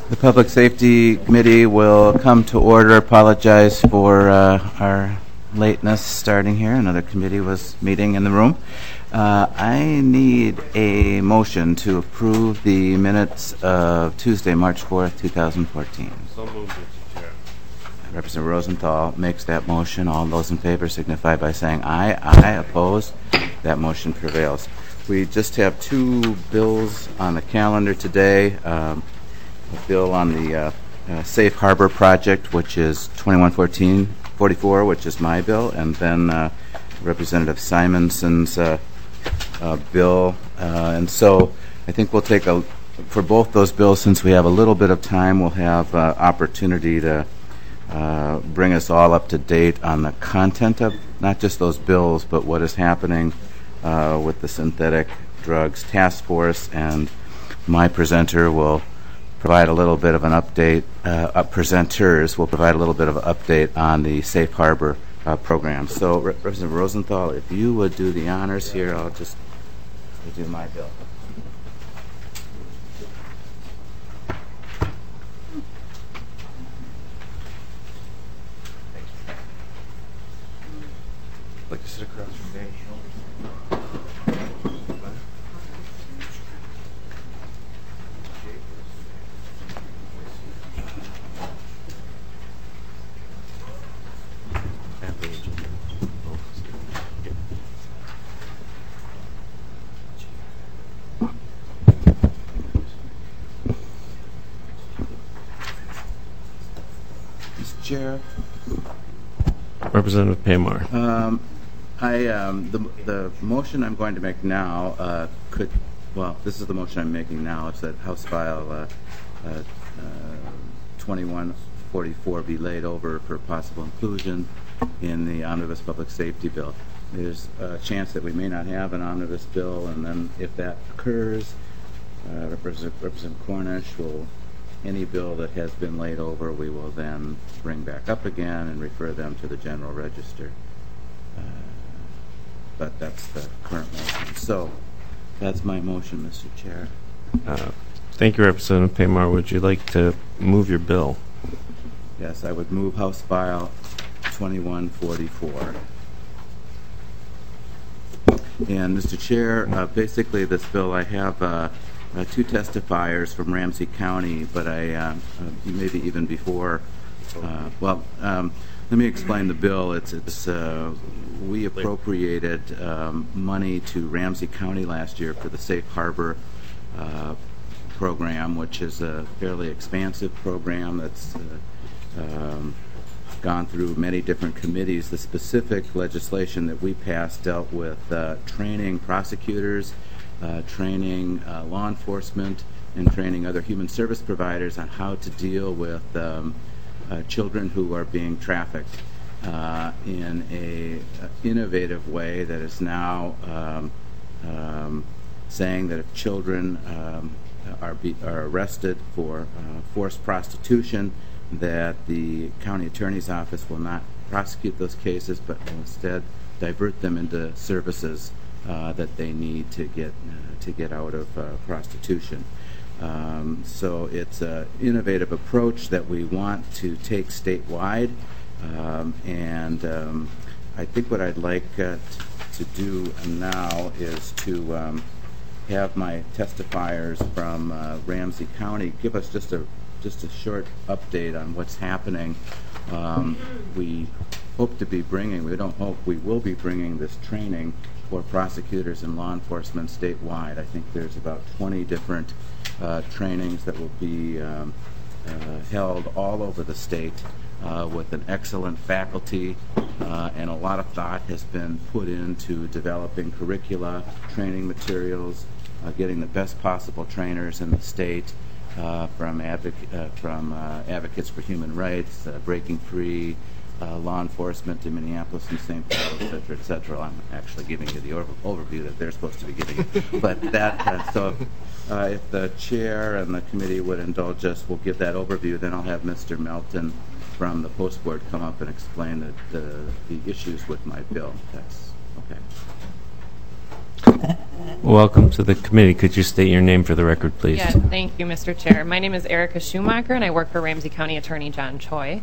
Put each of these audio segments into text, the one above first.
The Public Safety Committee will come to order. Apologize for our lateness starting here. Another committee was meeting in the room. I need a motion to approve the minutes of Tuesday, March 4th, 2014. So moved, Mr. Chair. Representative Rosenthal makes that motion. All those in favor signify by saying aye. Aye. Opposed? That motion prevails. We just have two bills on the calendar today. A bill on the Safe Harbor project, which is 2144, which is my bill, and then Representative Simonson's bill. And so I think we'll take for both those bills, since we have a little bit of time, we'll have opportunity to bring us all up to date on the content of not just those bills, but what is happening with the Synthetic Drugs Task Force. And my presenter will provide a little bit of an update. Presenters will provide a little bit of an update on the Safe Harbor program. So, Representative Rosenthal, if you would do the honors here, I'll just do my bill. Like to sit across from Dave. Mr. Chair. Representative Paymar. The motion I'm going to make now this is the motion I'm making now. It's that House File 2144 be laid over for possible inclusion in the Omnibus Public Safety Bill. There's a chance that we may not have an omnibus bill, and then if that occurs, Representative Cornish any bill that has been laid over, we will then bring back up again and refer them to the General Register. But that's the current motion. So that's my motion, Mr. Chair. Thank you, Representative Paymar. Would you like to move your bill? Yes, I would move House File 2144. And, Mr. Chair, basically this bill, I have two testifiers from Ramsey County, but maybe even before. Let me explain the bill. We appropriated money to Ramsey County last year for the Safe Harbor program, which is a fairly expansive program that's gone through many different committees. The specific legislation that we passed dealt with training prosecutors, training law enforcement, and training other human service providers on how to deal with children who are being trafficked in a innovative way that is now saying that if children are arrested for forced prostitution, that the county attorney's office will not prosecute those cases, but will instead divert them into services that they need to get out of prostitution. So it's an innovative approach that we want to take statewide, and I think what I'd like to do now is to have my testifiers from Ramsey County give us just a short update on what's happening. We hope to be bringing, we don't hope, we will be bringing this training for prosecutors and law enforcement statewide. I think there's about 20 different trainings that will be held all over the state with an excellent faculty, and a lot of thought has been put into developing curricula, training materials, getting the best possible trainers in the state, from Advocates for Human Rights, Breaking Free, law enforcement in Minneapolis and St. Paul, et cetera. I'm actually giving you the overview that they're supposed to be giving you. But that, if the chair and the committee would indulge us, we'll give that overview. Then I'll have Mr. Melton from the Post Board come up and explain the issues with my bill. That's okay. Welcome to the committee. Could you state your name for the record, please? Yes, thank you, Mr. Chair. My name is Erica Schumacher, and I work for Ramsey County Attorney John Choi.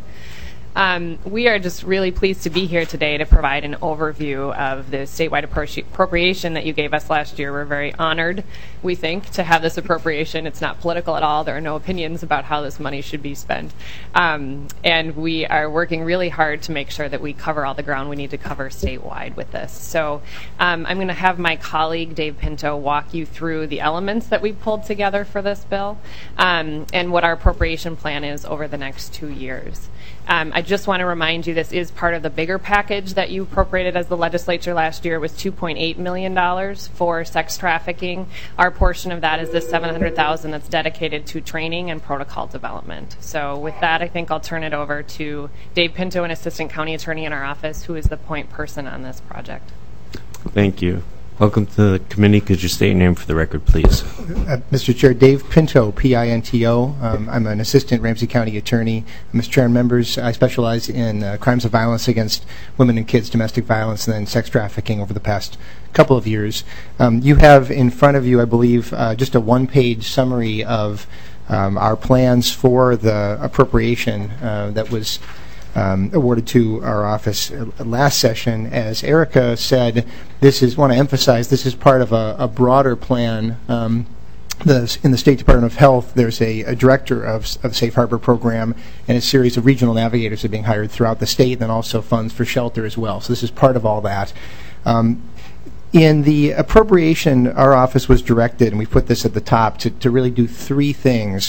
We are just really pleased to be here today to provide an overview of the statewide appropriation that you gave us last year. We're very honored, we think, to have this appropriation. It's not political at all. There are no opinions about how this money should be spent. And we are working really hard to make sure that we cover all the ground we need to cover statewide with this. So I'm going to have my colleague, Dave Pinto, walk you through the elements that we pulled together for this bill and what our appropriation plan is over the next 2 years. I just want to remind you this is part of the bigger package that you appropriated as the legislature last year. It was $2.8 million for sex trafficking. Our portion of that is the $700,000 that's dedicated to training and protocol development. So with that, I think I'll turn it over to Dave Pinto, an assistant county attorney in our office, who is the point person on this project. Thank you. Welcome to the committee. Could you state your name for the record, please? Mr. Chair, Dave Pinto, P-I-N-T-O. I'm an assistant Ramsey County attorney. Mr. Chair and members, I specialize in crimes of violence against women and kids, domestic violence, and then sex trafficking over the past couple of years. You have in front of you, I believe, just a one-page summary of our plans for the appropriation that was awarded to our office last session. As Erica said, want to emphasize, this is part of a broader plan. In the State Department of Health, there's a director of Safe Harbor program and a series of regional navigators are being hired throughout the state, and then also funds for shelter as well. So this is part of all that. In the appropriation, our office was directed, and we put this at the top, to really do three things.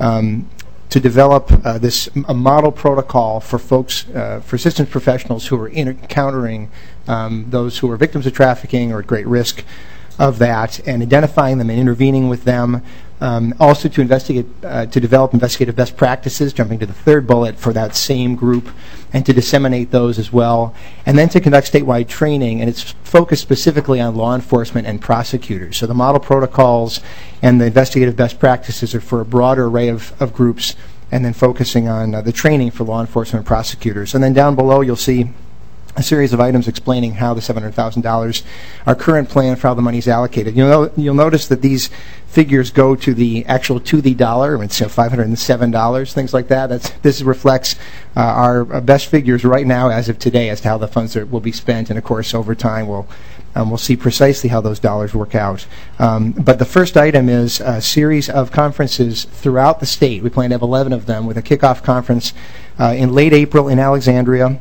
To develop a model protocol for folks, for assistance professionals who are encountering those who are victims of trafficking or at great risk of that, and identifying them and intervening with them. Also to develop investigative best practices, jumping to the third bullet for that same group, and to disseminate those as well. And then to conduct statewide training, and it's focused specifically on law enforcement and prosecutors. So the model protocols and the investigative best practices are for a broader array of groups, and then focusing on the training for law enforcement and prosecutors. And then down below you'll see a series of items explaining how the $700,000, our current plan for how the money is allocated. You'll notice that these figures go to the dollar. It's $507, things like that. This reflects our best figures right now as of today as to how the funds will be spent. And of course, over time, we'll see precisely how those dollars work out. But the first item is a series of conferences throughout the state. We plan to have 11 of them, with a kickoff conference in late April in Alexandria.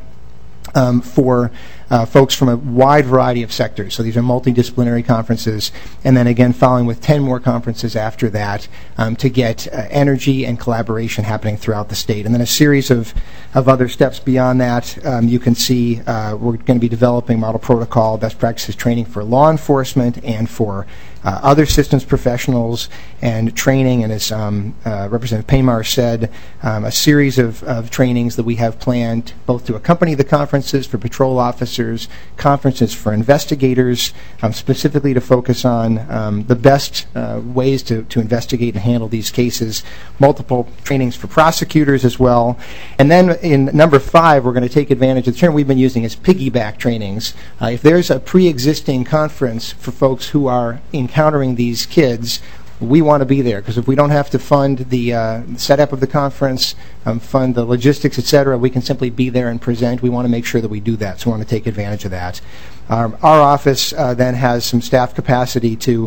For folks from a wide variety of sectors. So these are multidisciplinary conferences, and then again following with 10 more conferences after that to get energy and collaboration happening throughout the state. And then a series of other steps beyond that. You can see we're going to be developing model protocol, best practices training for law enforcement and for other systems professionals, and training, and as Representative Paymar said, a series of trainings that we have planned both to accompany the conferences for patrol officers, conferences for investigators, specifically to focus on the best ways to investigate and handle these cases, multiple trainings for prosecutors as well. And then in number 5, we're going to take advantage of the term we've been using as piggyback trainings. If there's a pre-existing conference for folks who are encountering these kids, we want to be there, because if we don't have to fund the setup of the conference, fund the logistics, etc., we can simply be there and present. We want to make sure that we do that, so we want to take advantage of that. Our office then has some staff capacity to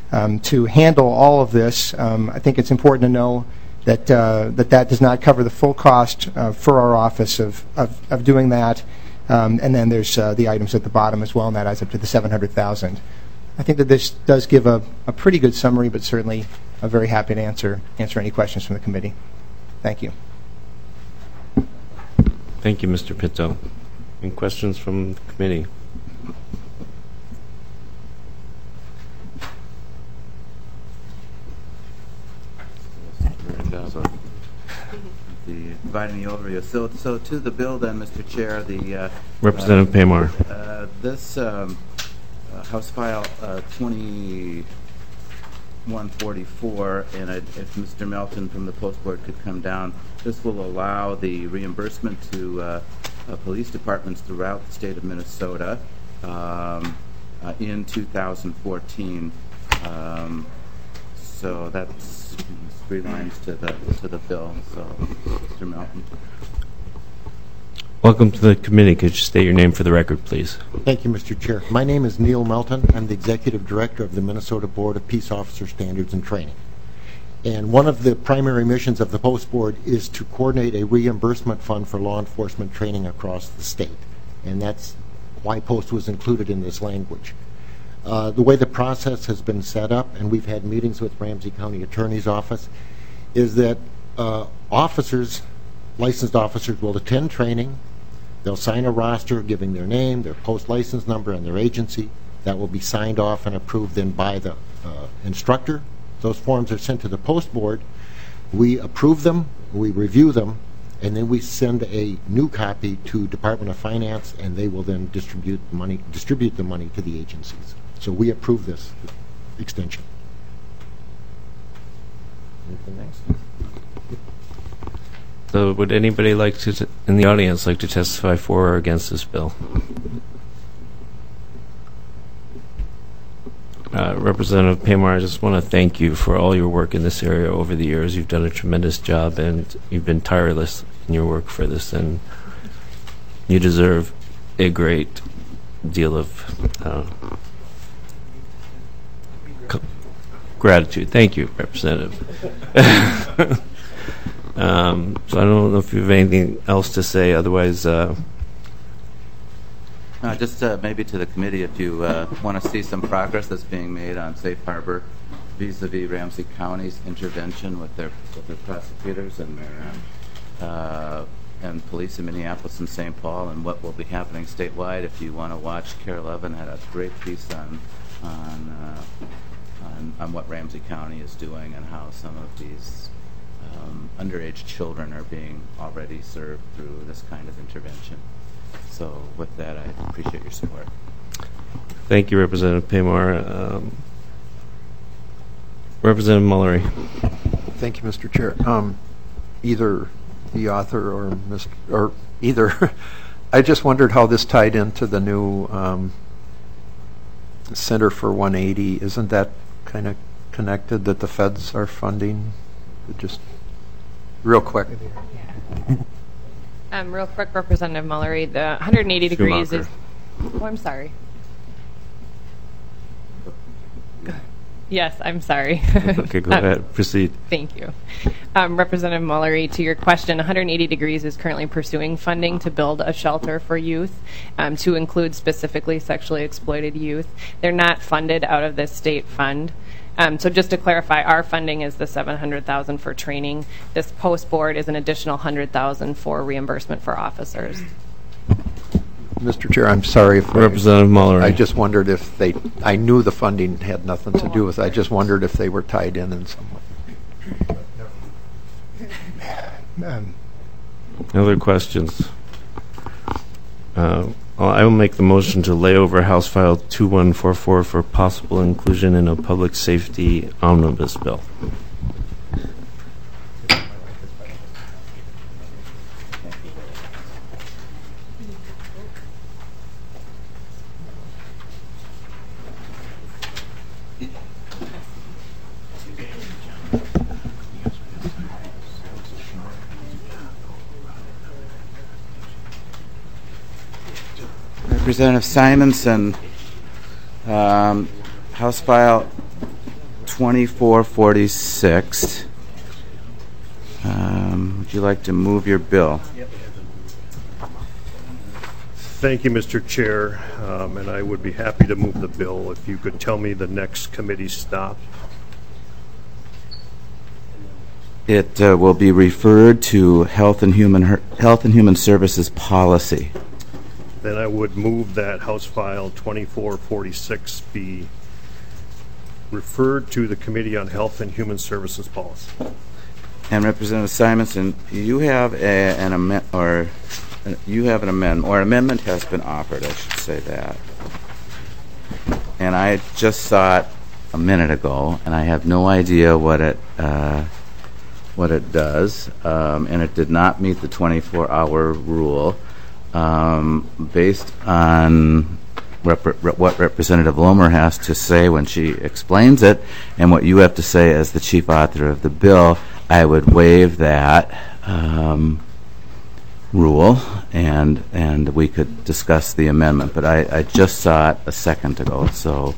handle all of this. I think it's important to know that that does not cover the full cost for our office of doing that. And then there's the items at the bottom as well, and that adds up to the $700,000. I think that this does give a pretty good summary, but certainly I'm very happy to answer any questions from the committee. Thank you. Thank you, Mr. Pinto. Any questions from the committee? Providing the overview. So to the bill then, Mr. Chair, the Representative Paymar. This House File 2144, and if Mr. Melton from the Post Board could come down, this will allow the reimbursement to police departments throughout the state of Minnesota in 2014. So that's 3 lines to the bill. So, Mr. Melton. Welcome to the committee. Could you state your name for the record, please? Thank you, Mr. Chair. My name is Neil Melton. I'm the Executive Director of the Minnesota Board of Peace Officer Standards and Training. And one of the primary missions of the Post Board is to coordinate a reimbursement fund for law enforcement training across the state. And that's why Post was included in this language. The way the process has been set up, and we've had meetings with Ramsey County Attorney's Office, is that licensed officers will attend training. They'll sign a roster giving their name, their post license number, and their agency. That will be signed off and approved then by the instructor. Those forms are sent to the Post Board. We approve them, we review them, and then we send a new copy to Department of Finance, and they will then distribute the money to the agencies. So we approve this extension. Anything next? So would anybody like to, in the audience, like to testify for or against this bill? Representative Paymar, I just want to thank you for all your work in this area over the years. You've done a tremendous job, and you've been tireless in your work for this, and you deserve a great deal of gratitude. Thank you, Representative. So I don't know if you have anything else to say. Otherwise, just maybe to the committee, if you want to see some progress that's being made on Safe Harbor vis-a-vis Ramsey County's intervention with their prosecutors and their and police in Minneapolis and St. Paul, and what will be happening statewide. If you want to watch, Carol Levin had a great piece on what Ramsey County is doing and how some of these underage children are being already served through this kind of intervention. So with that, I appreciate your support. thank you, Representative Paymar. Representative Mullery. Thank you, Mr. Chair. Either the author or either, I just wondered how this tied into the new Center for 180. Isn't that kind of connected, that the feds are funding? Just real quick. Real quick, Representative Mullery, the 180 degrees is... Oh, I'm sorry. Yes, I'm sorry. Okay, go ahead. Proceed. Thank you. Representative Mullery, to your question, 180 Degrees is currently pursuing funding to build a shelter for youth, to include specifically sexually exploited youth. They're not funded out of this state fund. So just to clarify, our funding is the $700,000 for training. This Post Board is an additional $100,000 for reimbursement for officers. Mr. Chair, I'm sorry if Representative Mullery. I just wondered if I knew the funding had nothing to do with it. I just wondered if they were tied in some way. Other questions? I will make the motion to lay over House File 2144 for possible inclusion in a public safety omnibus bill. Representative Simonson, House File 2446. Would you like to move your bill? Thank you, Mr. Chair, and I would be happy to move the bill if you could tell me the next committee stop. It will be referred to Health and Human Services Policy. Then I would move that House File 2446 be referred to the Committee on Health and Human Services Policy. And Representative Simonson, you have an amendment, or an amendment has been offered, I should say that. And I just saw it a minute ago, and I have no idea what it does, and it did not meet the 24-hour rule. Based on what Representative Lomer has to say when she explains it and what you have to say as the chief author of the bill, I would waive that rule, and we could discuss the amendment. But I just saw it a second ago, so.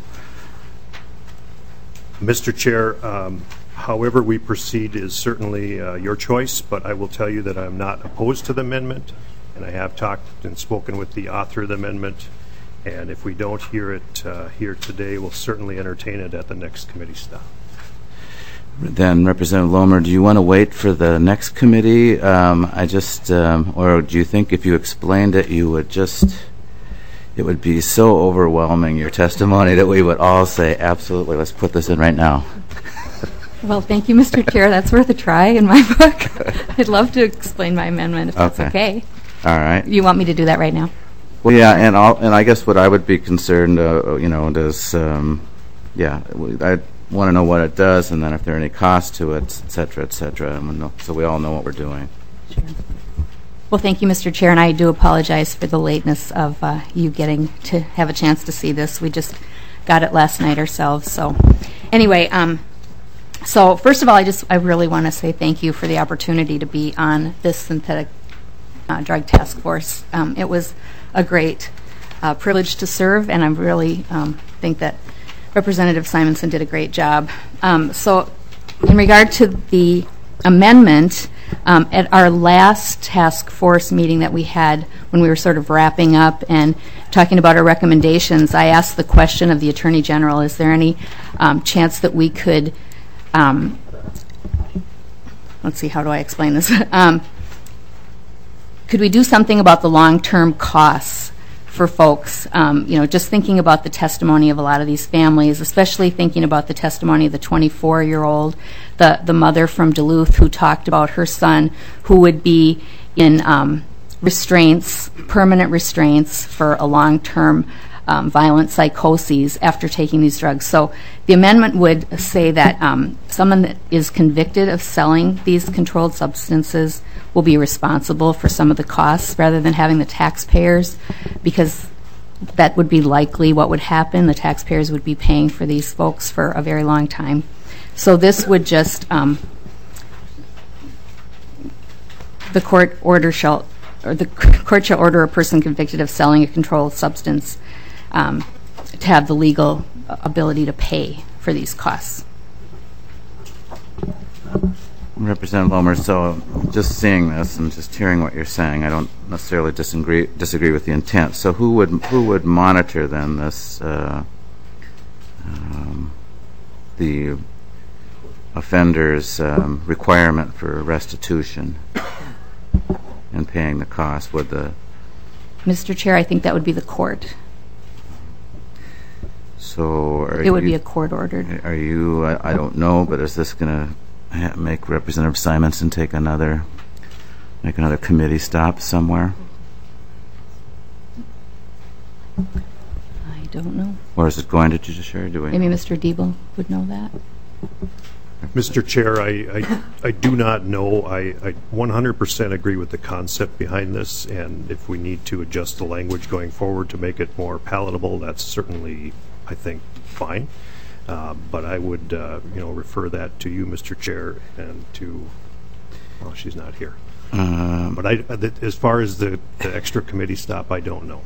Mr. Chair, however we proceed is certainly your choice, but I will tell you that I'm not opposed to the amendment, and I have talked and spoken with the author of the amendment, and if we don't hear it here today, we'll certainly entertain it at the next committee stop. Then, Representative Lomer, do you want to wait for the next committee? Or do you think if you explained it, you would it would be so overwhelming, your testimony, that we would all say, absolutely, let's put this in right now? Well, thank you, Mr. Chair. That's worth a try in my book. I'd love to explain my amendment if that's okay. All right. You want me to do that right now? Well, yeah, and I guess what I would be concerned, does, I want to know what it does, and then if there are any costs to it, et cetera, so we all know what we're doing. Sure. Well, thank you, Mr. Chair, and I do apologize for the lateness of you getting to have a chance to see this. We just got it last night ourselves. So anyway, so first of all, I really want to say thank you for the opportunity to be on this synthetic drug task force. It was a great privilege to serve, and I really think that Representative Simonson did a great job. So in regard to the amendment, at our last task force meeting that we had when we were sort of wrapping up and talking about our recommendations, I asked the question of the Attorney General, is there any chance that we could, let's see, how do I explain this? Could we do something about the long-term costs for folks, just thinking about the testimony of a lot of these families, especially thinking about the testimony of the 24-year-old, the mother from Duluth who talked about her son who would be in restraints, permanent restraints for a long-term violent psychoses after taking these drugs. So the amendment would say that someone that is convicted of selling these controlled substances will be responsible for some of the costs rather than having the taxpayers, because that would be likely what would happen. The taxpayers would be paying for these folks for a very long time. So this would just, the court shall order a person convicted of selling a controlled substance to have the legal ability to pay for these costs. Representative Lomer, so just seeing this and just hearing what you're saying, I don't necessarily disagree with the intent. So who would monitor then this, the offender's requirement for restitution and paying the cost? Would the Mr. Chair, I think that would be the court. So it would be a court-ordered. Are you? I don't know, but is this going to make Representative Simonson make another committee stop somewhere? I don't know. Or is it going to judiciary? Maybe Mr. Diebel would know that. Mr. Chair, I do not know. I 100% agree with the concept behind this, and if we need to adjust the language going forward to make it more palatable, that's certainly, I think, fine. But I would, refer that to you, Mr. Chair, and to, well, she's not here. But as far as the extra committee stop, I don't know.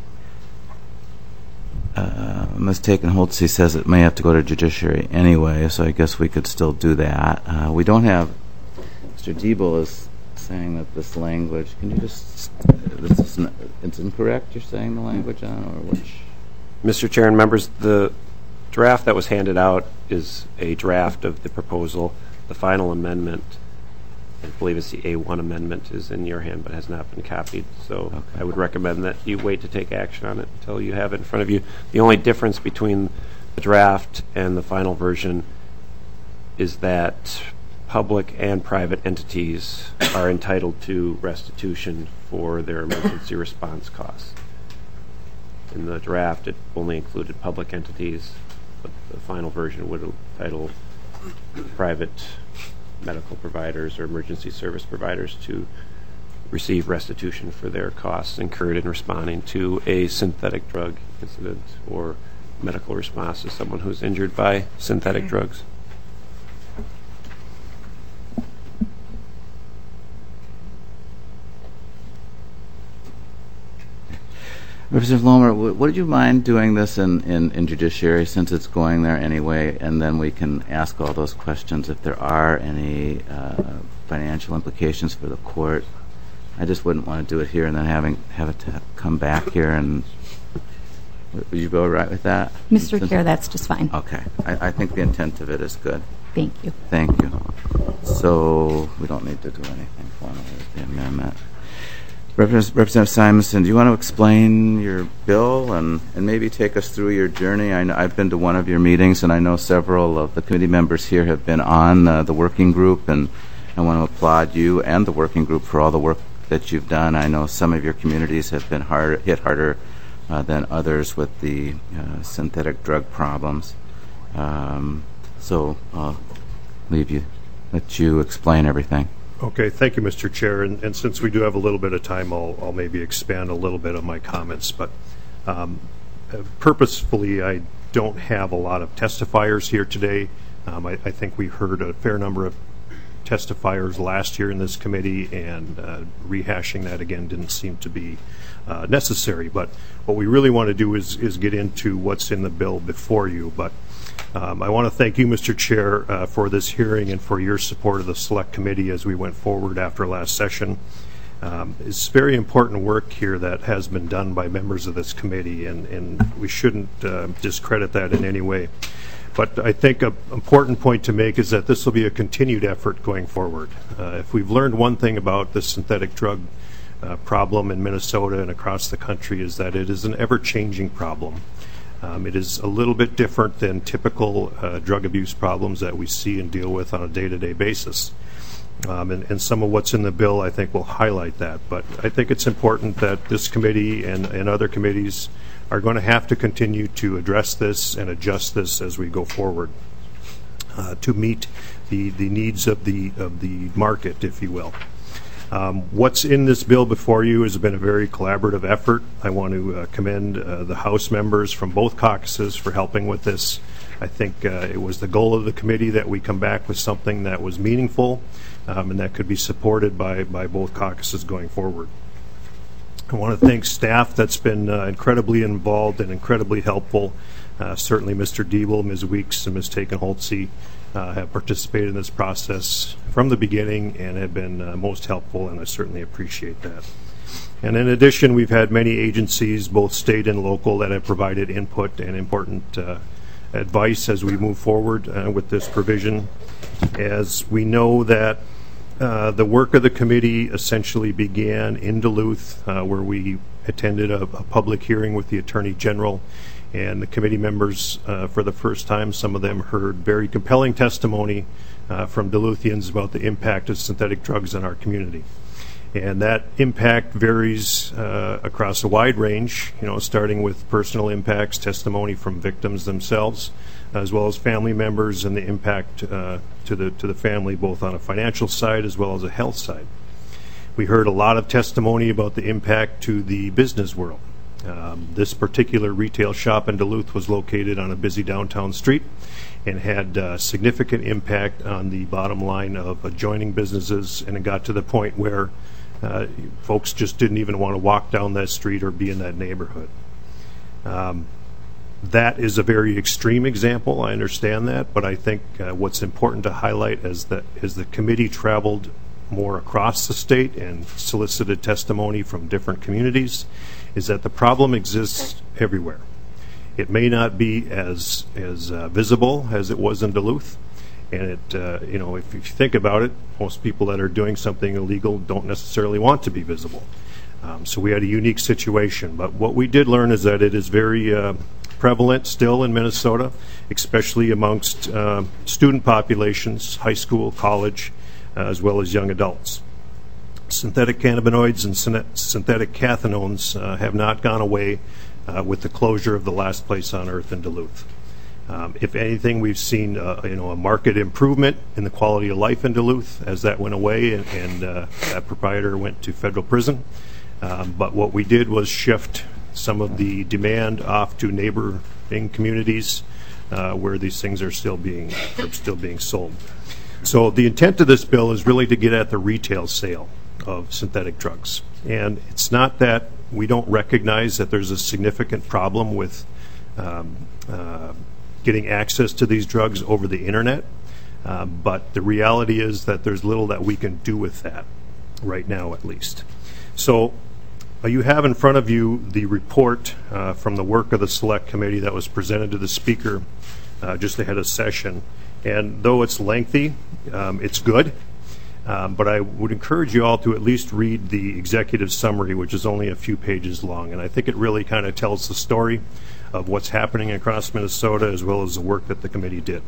Ms. Taken-Holtze says it may have to go to judiciary anyway, so I guess we could still do that. We don't have, Mr. Diebel is saying that this language, can you just, it's incorrect, you're saying the language on, or which? Mr. Chair and members, the draft that was handed out is a draft of the proposal. The final amendment, I believe it's the A1 amendment, is in your hand but has not been copied. So okay. I would recommend that you wait to take action on it until you have it in front of you. The only difference between the draft and the final version is that public and private entities are entitled to restitution for their emergency response costs. In the draft, it only included public entities, but the final version would entitle private medical providers or emergency service providers to receive restitution for their costs incurred in responding to a synthetic drug incident or medical response to someone who's injured by synthetic drugs. Representative Lomer, would you mind doing this in judiciary, since it's going there anyway, and then we can ask all those questions if there are any financial implications for the court? I just wouldn't want to do it here and then have it to come back here. And would you go right with that? Mr. Chair, that's just fine. Okay. I think the intent of it is good. Thank you. Thank you. So we don't need to do anything formally with the amendment. Representative Simonson, do you want to explain your bill and maybe take us through your journey? I've been to one of your meetings, and I know several of the committee members here have been on the working group, and I want to applaud you and the working group for all the work that you've done. I know some of your communities have been hit harder than others with the synthetic drug problems. So I'll let you explain everything. Okay, thank you, Mr. Chair. And since we do have a little bit of time, I'll maybe expand a little bit on my comments. But purposefully, I don't have a lot of testifiers here today. I think we heard a fair number of testifiers last year in this committee, and rehashing that again didn't seem to be necessary. But what we really want to do is get into what's in the bill before you. But I want to thank you, Mr. Chair, for this hearing and for your support of the Select Committee as we went forward after last session. It's very important work here that has been done by members of this committee, and we shouldn't discredit that in any way. But I think an important point to make is that this will be a continued effort going forward. If we've learned one thing about the synthetic drug problem in Minnesota and across the country, is that it is an ever-changing problem. It is a little bit different than typical drug abuse problems that we see and deal with on a day-to-day basis. And some of what's in the bill, I think, will highlight that. But I think it's important that this committee and other committees are going to have to continue to address this and adjust this as we go forward to meet the needs of the market, if you will. What's in this bill before you has been a very collaborative effort. I want to commend the House members from both caucuses for helping with this. I think it was the goal of the committee that we come back with something that was meaningful and that could be supported by both caucuses going forward. I want to thank staff that's been incredibly involved and incredibly helpful. Certainly Mr. Diebel, Ms. Weeks, and Ms. Taken-Holtze have participated in this process from the beginning and have been most helpful, and I certainly appreciate that. And in addition, we've had many agencies, both state and local, that have provided input and important advice as we move forward with this provision. As we know that the work of the committee essentially began in Duluth, where we attended a public hearing with the Attorney General, and the committee members, for the first time, some of them heard very compelling testimony from Duluthians about the impact of synthetic drugs in our community. And that impact varies across a wide range, starting with personal impacts, testimony from victims themselves, as well as family members, and the impact to the family, both on a financial side as well as a health side. We heard a lot of testimony about the impact to the business world. This particular retail shop in Duluth was located on a busy downtown street and had significant impact on the bottom line of adjoining businesses, and it got to the point where folks just didn't even want to walk down that street or be in that neighborhood. That is a very extreme example, I understand that, but I think what's important to highlight is that as the committee traveled more across the state and solicited testimony from different communities, is that the problem exists everywhere. It may not be as visible as it was in Duluth, and it if you think about it, most people that are doing something illegal don't necessarily want to be visible. So we had a unique situation, but what we did learn is that it is very prevalent still in Minnesota, especially amongst student populations, high school, college, as well as young adults. Synthetic cannabinoids and synthetic cathinones have not gone away with the closure of the last place on earth in Duluth. If anything, we've seen a marked improvement in the quality of life in Duluth as that went away and that proprietor went to federal prison. But what we did was shift some of the demand off to neighboring communities where these things are still being sold. So the intent of this bill is really to get at the retail sale of synthetic drugs. And it's not that we don't recognize that there's a significant problem with getting access to these drugs over the internet, but the reality is that there's little that we can do with that right now, at least. So you have in front of you the report from the work of the Select Committee that was presented to the Speaker just ahead of session. And though it's lengthy, it's good. But I would encourage you all to at least read the executive summary, which is only a few pages long. And I think it really kind of tells the story of what's happening across Minnesota as well as the work that the committee did.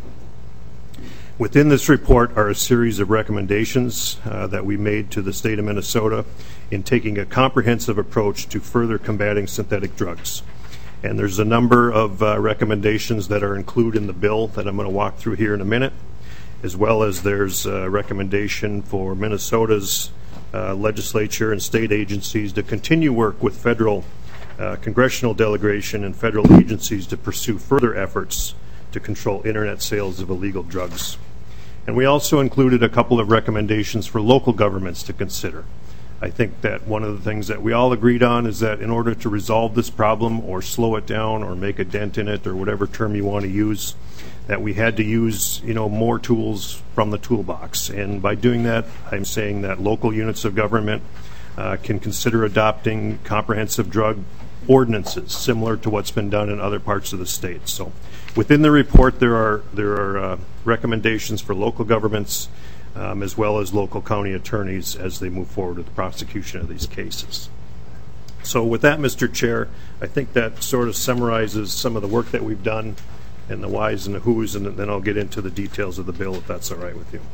Within this report are a series of recommendations that we made to the state of Minnesota in taking a comprehensive approach to further combating synthetic drugs. And there's a number of recommendations that are included in the bill that I'm going to walk through here in a minute, as well as there's a recommendation for Minnesota's legislature and state agencies to continue work with federal congressional delegation and federal agencies to pursue further efforts to control internet sales of illegal drugs. And we also included a couple of recommendations for local governments to consider. I think that one of the things that we all agreed on is that in order to resolve this problem or slow it down or make a dent in it or whatever term you want to use, that we had to use more tools from the toolbox. And by doing that, I'm saying that local units of government can consider adopting comprehensive drug ordinances similar to what's been done in other parts of the state. So within the report there are recommendations for local governments as well as local county attorneys as they move forward with the prosecution of these cases. So with that, Mr. Chair, I think that sort of summarizes some of the work that we've done and the whys and the whos, and then I'll get into the details of the bill if that's all right with you.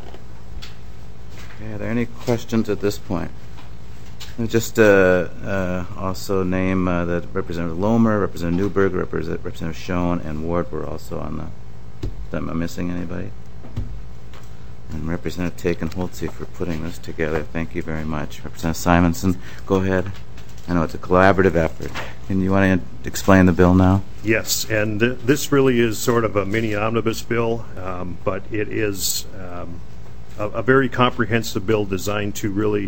Okay, are there any questions at this point? Let me just also name that Representative Lomer, Representative Newberg, Representative Schoen, and Ward were also on the... Am I missing anybody? And Representative Taken-Holtze for putting this together. Thank you very much. Representative Simonson, go ahead. I know it's a collaborative effort. And you want to explain the bill now? Yes, and this really is sort of a mini omnibus bill, but it is a very comprehensive bill designed to really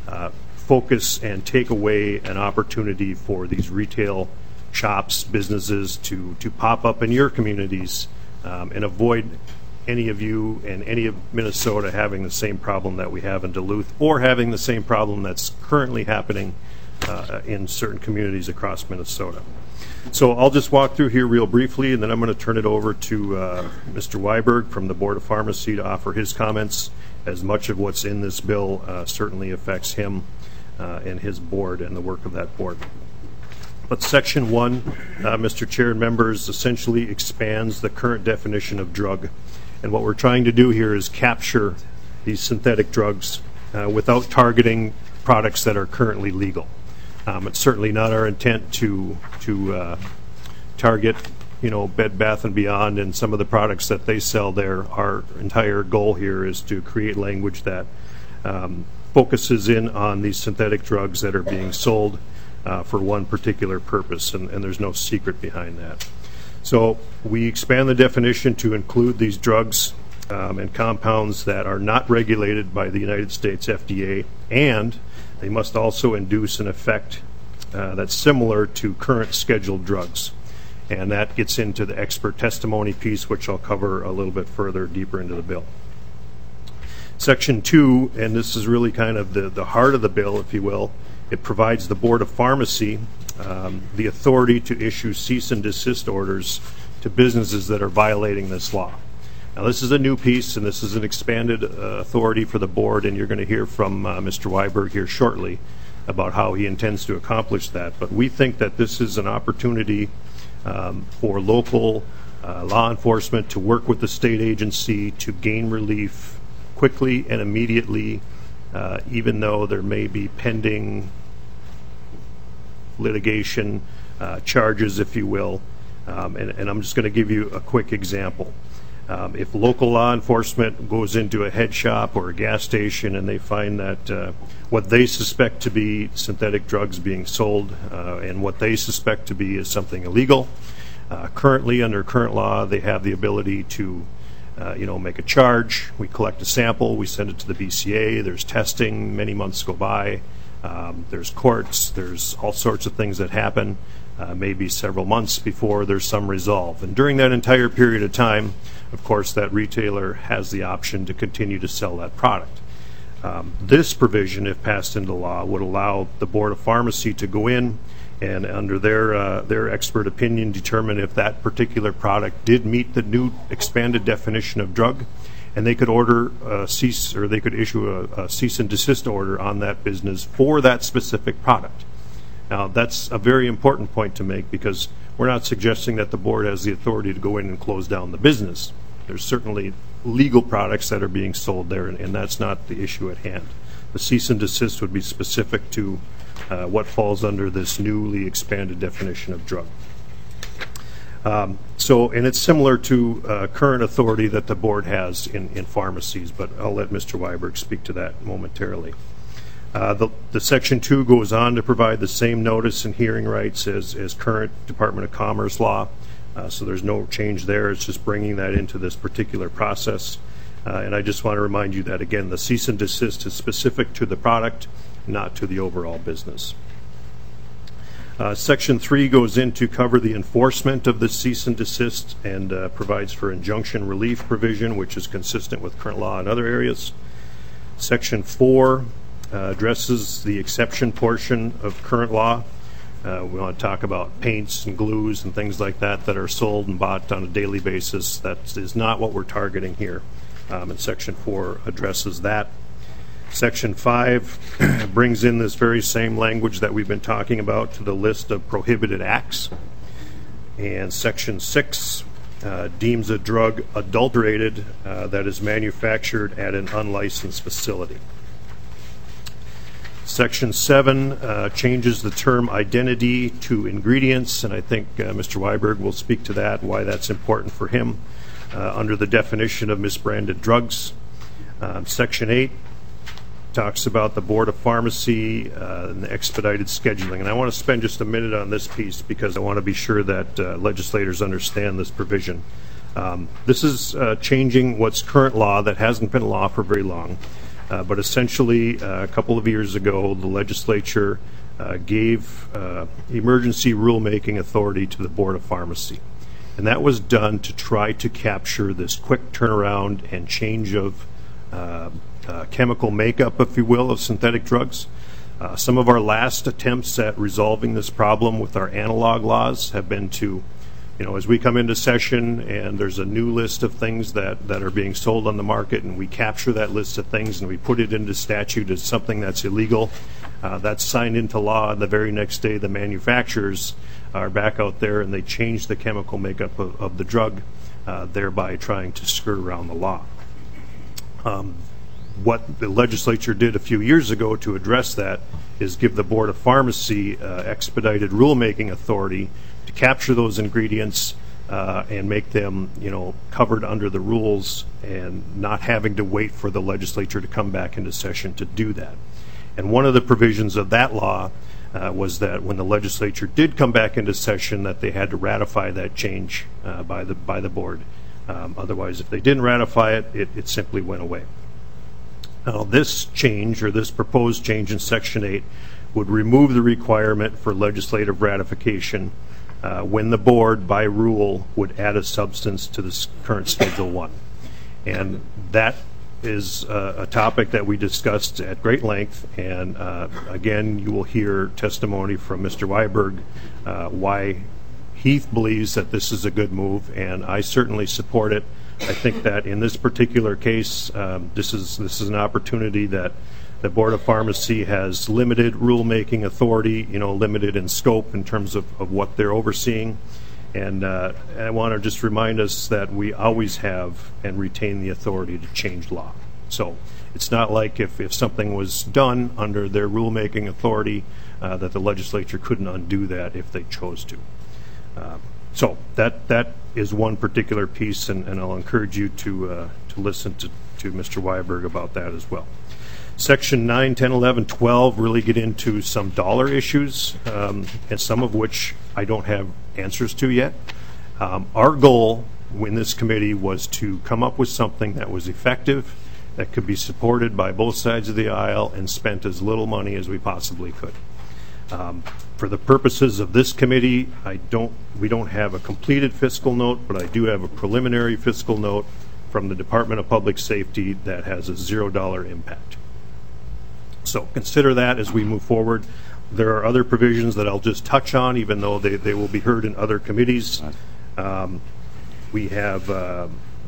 focus and take away an opportunity for these retail shops, businesses to pop up in your communities and avoid any of you and any of Minnesota having the same problem that we have in Duluth or having the same problem that's currently happening in certain communities across Minnesota. So I'll just walk through here real briefly, and then I'm going to turn it over to Mr. Weiberg from the Board of Pharmacy to offer his comments, as much of what's in this bill certainly affects him and his board and the work of that board. But Section 1, Mr. Chair and members, essentially expands the current definition of drug. And what we're trying to do here is capture these synthetic drugs without targeting products that are currently legal. It's certainly not our intent to target, Bed Bath & Beyond and some of the products that they sell there. Our entire goal here is to create language that focuses in on these synthetic drugs that are being sold for one particular purpose, and there's no secret behind that. So we expand the definition to include these drugs and compounds that are not regulated by the United States FDA, and they must also induce an effect that's similar to current scheduled drugs. And that gets into the expert testimony piece, which I'll cover a little bit further deeper into the bill. Section 2, and this is really kind of the heart of the bill, if you will, it provides the Board of Pharmacy the authority to issue cease and desist orders to businesses that are violating this law. Now, this is a new piece, and this is an expanded authority for the board, and you're going to hear from Mr. Weiberg here shortly about how he intends to accomplish that. But we think that this is an opportunity for local law enforcement to work with the state agency to gain relief quickly and immediately, even though there may be pending litigation charges, if you will. And I'm just going to give you a quick example. If local law enforcement goes into a head shop or a gas station and they find that what they suspect to be synthetic drugs being sold and what they suspect to be is something illegal, currently under current law they have the ability to make a charge. We collect a sample, we send it to the BCA, there's testing, many months go by, there's courts, there's all sorts of things that happen, maybe several months before there's some resolve. And during that entire period of time, of course, that retailer has the option to continue to sell that product. This provision, if passed into law, would allow the Board of Pharmacy to go in and under their expert opinion determine if that particular product did meet the new expanded definition of drug, and they could they could issue a cease and desist order on that business for that specific product. Now, that's a very important point to make because we're not suggesting that the board has the authority to go in and close down the business. There's certainly legal products that are being sold there, and that's not the issue at hand. The cease and desist would be specific to what falls under this newly expanded definition of drug. And it's similar to current authority that the board has in pharmacies, but I'll let Mr. Weiberg speak to that momentarily. The Section 2 goes on to provide the same notice and hearing rights as current Department of Commerce law, so there's no change there. It's just bringing that into this particular process. And I just want to remind you that, again, the cease and desist is specific to the product, not to the overall business. Section 3 goes in to cover the enforcement of the cease and desist and provides for injunction relief provision, which is consistent with current law in other areas. Section 4 addresses the exception portion of current law. We want to talk about paints and glues and things like that that are sold and bought on a daily basis. That is not what we're targeting here. And Section 4 addresses that. Section 5 brings in this very same language that we've been talking about to the list of prohibited acts. And Section 6 deems a drug adulterated that is manufactured at an unlicensed facility. Section 7 changes the term identity to ingredients, and I think Mr. Weiberg will speak to that, why that's important for him, under the definition of misbranded drugs. Section 8 talks about the Board of Pharmacy and the expedited scheduling. And I want to spend just a minute on this piece because I want to be sure that legislators understand this provision. This is changing what's current law that hasn't been law for very long. But essentially, a couple of years ago, the legislature gave emergency rulemaking authority to the Board of Pharmacy. And that was done to try to capture this quick turnaround and change of chemical makeup, if you will, of synthetic drugs. Some of our last attempts at resolving this problem with our analog laws have been to, as we come into session and there's a new list of things that are being sold on the market, and we capture that list of things and we put it into statute as something that's illegal, that's signed into law, and the very next day the manufacturers are back out there and they change the chemical makeup of the drug, thereby trying to skirt around the law. What the legislature did a few years ago to address that is give the Board of Pharmacy expedited rulemaking authority to capture those ingredients and make them, covered under the rules and not having to wait for the legislature to come back into session to do that. And one of the provisions of that law was that when the legislature did come back into session, that they had to ratify that change by the board. Otherwise, if they didn't ratify it, it simply went away. Now, this change, or this proposed change in Section 8, would remove the requirement for legislative ratification when the board, by rule, would add a substance to the current Schedule 1. And that is a topic that we discussed at great length, and again, you will hear testimony from Mr. Weiberg why he believes that this is a good move, and I certainly support it. I think that in this particular case, this is an opportunity that the Board of Pharmacy has limited rulemaking authority, limited in scope in terms of what they're overseeing. And I want to just remind us that we always have and retain the authority to change law. So it's not like if something was done under their rulemaking authority that the legislature couldn't undo that if they chose to. So that is one particular piece, and I'll encourage you to listen to Mr. Weiberg about that as well. Section 9, 10, 11, 12 really get into some dollar issues, and some of which I don't have answers to yet. Our goal in this committee was to come up with something that was effective, that could be supported by both sides of the aisle, and spent as little money as we possibly could. For the purposes of this committee, we don't have a completed fiscal note, but I do have a preliminary fiscal note from the Department of Public Safety that has a $0 impact. So consider that as we move forward. There are other provisions that I'll just touch on, even though they will be heard in other committees. We have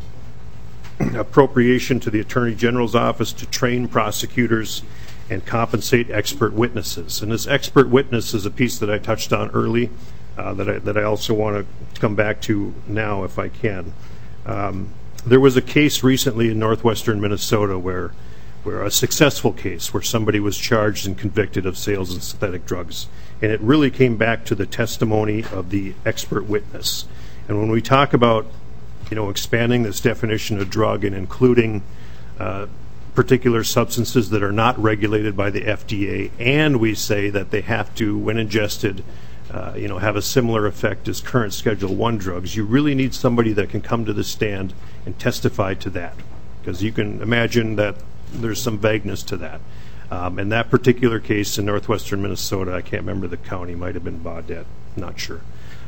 appropriation to the Attorney General's office to train prosecutors and compensate expert witnesses. And this expert witness is a piece that I touched on early that I also want to come back to now if I can. There was a case recently in northwestern Minnesota where a successful case where somebody was charged and convicted of sales of synthetic drugs. And it really came back to the testimony of the expert witness. And when we talk about, expanding this definition of drug and including particular substances that are not regulated by the FDA, and we say that they have to, when ingested, have a similar effect as current Schedule I drugs, you really need somebody that can come to the stand and testify to that. Because you can imagine that there's some vagueness to that. In that particular case in northwestern Minnesota, I can't remember the county, might have been Baudette, not sure,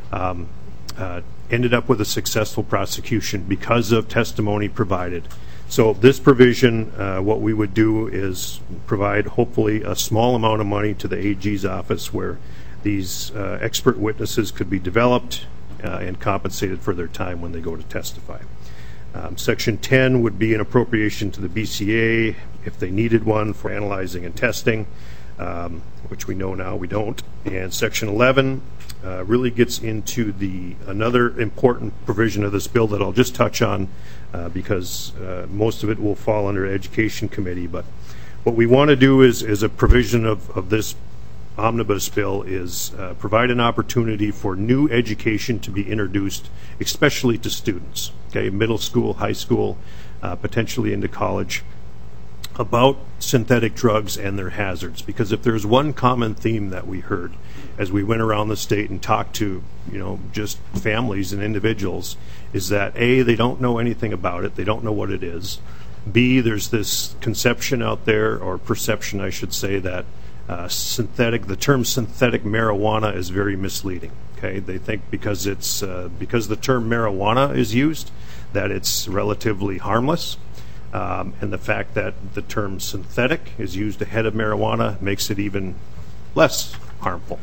ended up with a successful prosecution because of testimony provided. So this provision, what we would do is provide hopefully a small amount of money to the AG's office where these expert witnesses could be developed and compensated for their time when they go to testify. Section 10 would be an appropriation to the BCA if they needed one for analyzing and testing, which we know now we don't. And Section 11 really gets into another important provision of this bill that I'll just touch on because most of it will fall under Education Committee. But what we want to do is a provision of this omnibus bill is provide an opportunity for new education to be introduced, especially to students, middle school, high school, potentially into college, about synthetic drugs and their hazards. Because if there's one common theme that we heard as we went around the state and talked to, just families and individuals, is that A, they don't know anything about it, they don't know what it is. B, there's this conception out there, or perception I should say, that the term synthetic marijuana is very misleading. They think because the term marijuana is used, that it's relatively harmless, and the fact that the term synthetic is used ahead of marijuana makes it even less harmful.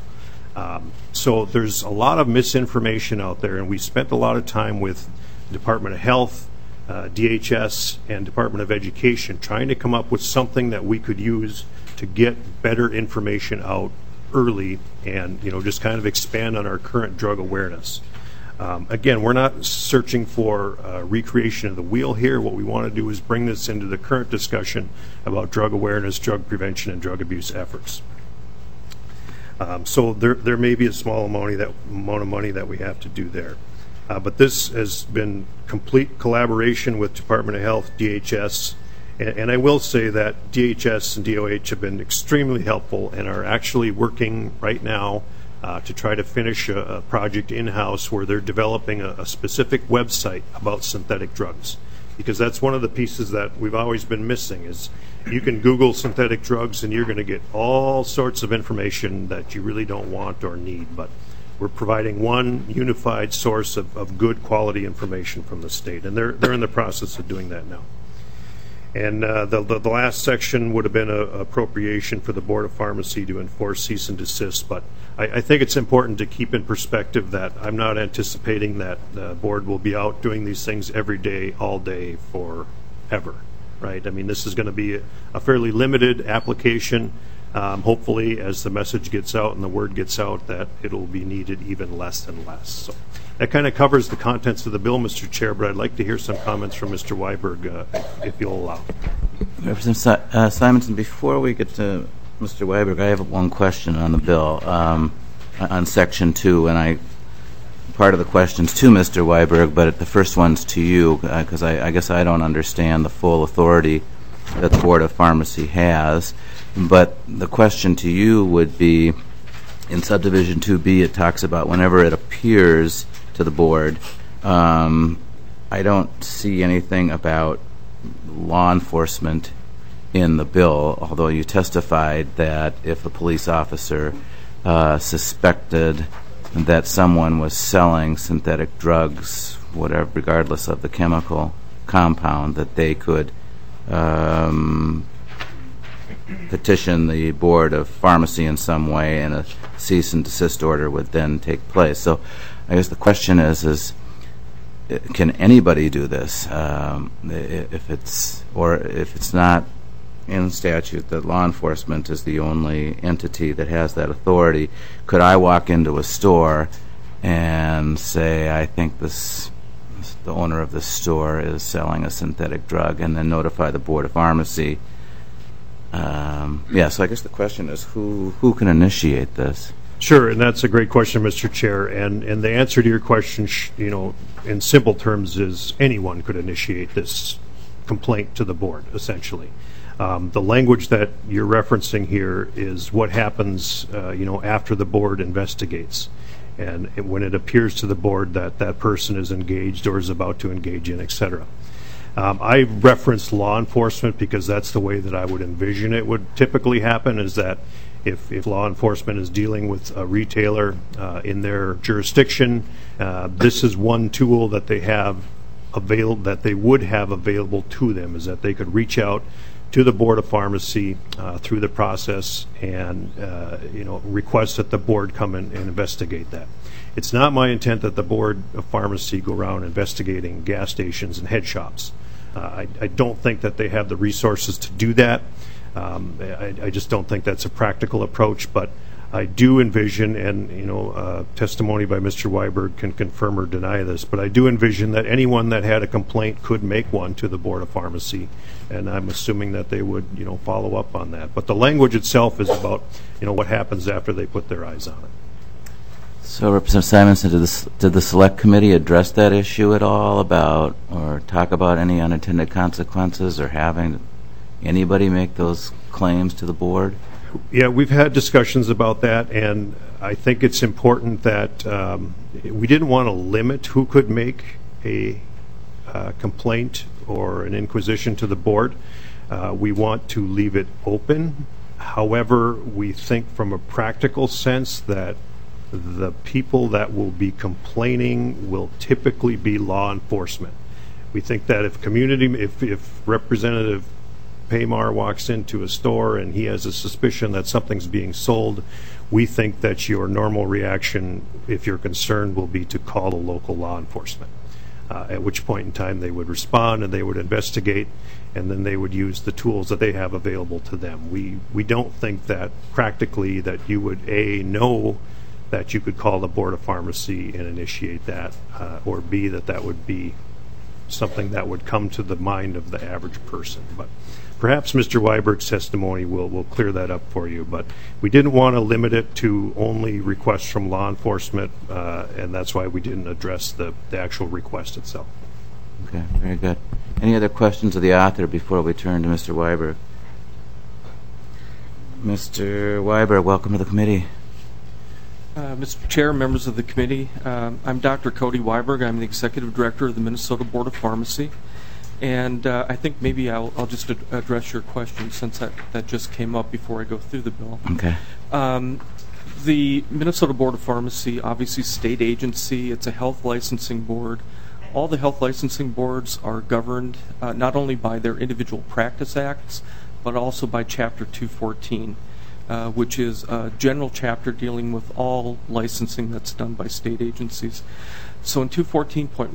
So there's a lot of misinformation out there, and we spent a lot of time with Department of Health, DHS, and Department of Education trying to come up with something that we could use to get better information out early and just kind of expand on our current drug awareness. Again, we're not searching for recreation of the wheel here. What we want to do is bring this into the current discussion about drug awareness, drug prevention, and drug abuse efforts. So there may be a small amount of money that we have to do there. But this has been complete collaboration with Department of Health, DHS, and I will say that DHS and DOH have been extremely helpful and are actually working right now to try to finish a project in-house where they're developing a specific website about synthetic drugs. Because that's one of the pieces that we've always been missing is you can Google synthetic drugs and you're going to get all sorts of information that you really don't want or need. But we're providing one unified source of good quality information from the state, and they're in the process of doing that now. And the last section would have been an appropriation for the Board of Pharmacy to enforce cease and desist. But I think it's important to keep in perspective that I'm not anticipating that the board will be out doing these things every day, all day, forever, right? I mean, this is going to be a fairly limited application. Hopefully, as the message gets out and the word gets out, that it'll be needed even less and less. So that kind of covers the contents of the bill, Mr. Chair, but I'd like to hear some comments from Mr. Weiberg, if you'll allow. Representative Simonson, before we get to Mr. Weiberg, I have one question on the bill, on Section 2, and part of the questions to Mr. Weiberg, but the first one's to you, because I guess I don't understand the full authority that the Board of Pharmacy has. But the question to you would be, in Subdivision 2B, it talks about whenever it appears to the board. I don't see anything about law enforcement in the bill, although you testified that if a police officer suspected that someone was selling synthetic drugs, whatever, regardless of the chemical compound, that they could petition the Board of Pharmacy in some way, and a cease and desist order would then take place. So I guess the question is can anybody do this? If it's not in statute that law enforcement is the only entity that has that authority, could I walk into a store and say, I think the owner of this store is selling a synthetic drug, and then notify the Board of Pharmacy? So I guess the question is, who can initiate this? Sure, and that's a great question, Mr. Chair. And the answer to your question, in simple terms, is anyone could initiate this complaint to the board, essentially. The language that you're referencing here is what happens, after the board investigates, and when it appears to the board that that person is engaged or is about to engage in, etc. I referenced law enforcement because that's the way that I would envision it would typically happen, is that if law enforcement is dealing with a retailer in their jurisdiction, this is one tool that they have available, that they would have available to them, is that they could reach out to the Board of Pharmacy through the process and request that the board come in and investigate that. It's not my intent that the Board of Pharmacy go around investigating gas stations and head shops. I don't think that they have the resources to do that. I just don't think that's a practical approach, but I do envision, and testimony by Mr. Weiberg can confirm or deny this, but I do envision that anyone that had a complaint could make one to the Board of Pharmacy, and I'm assuming that they would follow up on that. But the language itself is about what happens after they put their eyes on it. So, Representative Simonson, did the Select Committee address that issue at all, about or talk about any unintended consequences, or having anybody make those claims to the board? Yeah, we've had discussions about that, and I think it's important that we didn't want to limit who could make a complaint or an inquisition to the board. We want to leave it open. However, we think from a practical sense that the people that will be complaining will typically be law enforcement. We think that if Representative Paymar walks into a store and he has a suspicion that something's being sold, we think that your normal reaction, if you're concerned, will be to call the local law enforcement, at which point in time they would respond and they would investigate, and then they would use the tools that they have available to them. We don't think that practically that you would, A, know that you could call the Board of Pharmacy and initiate that, or B, that would be something that would come to the mind of the average person. But perhaps Mr. Weiberg's testimony will clear that up for you. But we didn't want to limit it to only requests from law enforcement, and that's why we didn't address the actual request itself. Okay, very good. Any other questions of the author before we turn to Mr. Weiberg? Mr. Weiberg, welcome to the committee. Mr. Chair, members of the committee, I'm Dr. Cody Weiberg. I'm the Executive Director of the Minnesota Board of Pharmacy. And I think maybe I'll just address your question, since that just came up before I go through the bill. Okay. The Minnesota Board of Pharmacy, obviously state agency, it's a health licensing board. All the health licensing boards are governed not only by their individual practice acts, but also by Chapter 214. Which is a general chapter dealing with all licensing that's done by state agencies. So in 214.10,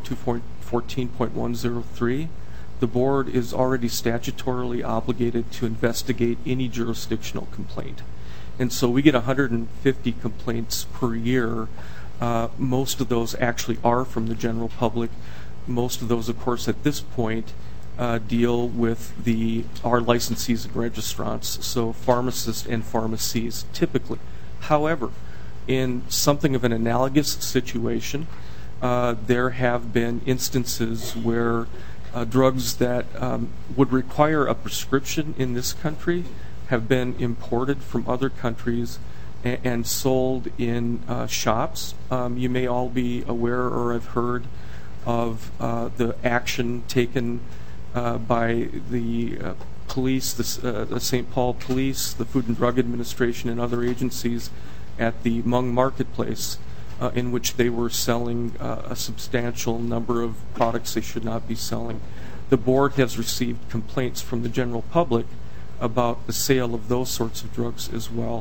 214.103, the board is already statutorily obligated to investigate any jurisdictional complaint. And so we get 150 complaints per year. Most of those actually are from the general public. Most of those, of course, at this point, deal with our licensees and registrants, so pharmacists and pharmacies typically. However, in something of an analogous situation. There have been instances where drugs that would require a prescription in this country have been imported from other countries and sold in shops. You may all be aware or have heard of the action taken by the police, the St. Paul Police, the Food and Drug Administration, and other agencies at the Hmong Marketplace, in which they were selling a substantial number of products they should not be selling. The board has received complaints from the general public about the sale of those sorts of drugs as well.